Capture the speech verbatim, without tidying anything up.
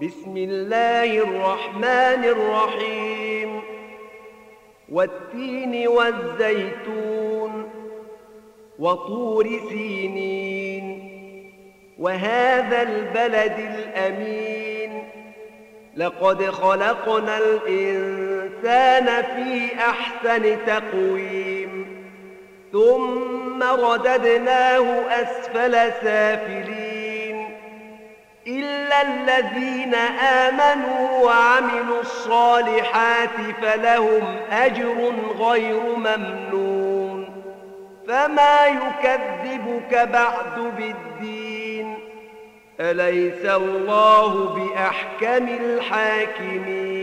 بسم الله الرحمن الرحيم والتين والزيتون وطور سينين وهذا البلد الأمين لقد خلقنا الإنسان في أحسن تقويم ثم رددناه أسفل سافلين إلا الذين آمنوا وعملوا الصالحات فلهم أجر غير ممنون فما يكذبك بعد بالدين أليس الله بأحكم الحاكمين